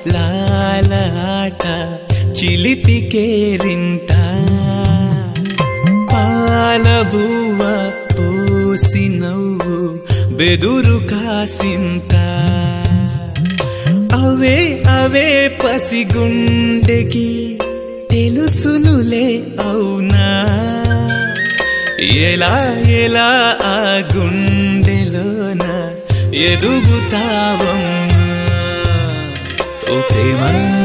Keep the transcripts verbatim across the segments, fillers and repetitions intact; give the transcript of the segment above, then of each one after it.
లాల ఆట చిలిపి కేరింత పాల బువ్వ పోసి నవ్వు బెదురు కాసింత అవే అవే పసిగుండెకి తెలుసునులే అవునా ఎలా ఎలా ఆ గుండెలోన ఎదుగుతావమ్మా ఓ ప్రేమ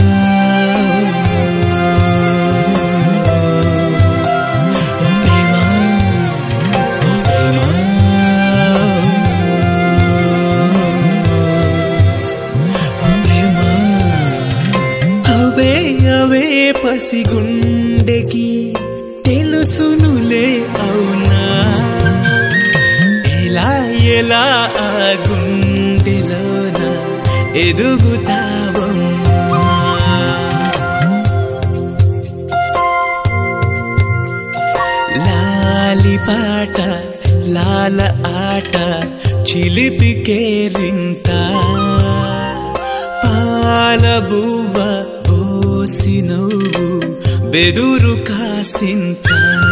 పసిగుండెకి తెలుసునులే అవునా ఎలా ఎలా ఆ గుండెలోన ఎదుగుతావమ్మా లాలి పాట లాల ఆట చిలిపి కేరింత పాల బువ్వ పోసి నవ్వు బెదురు కాసింత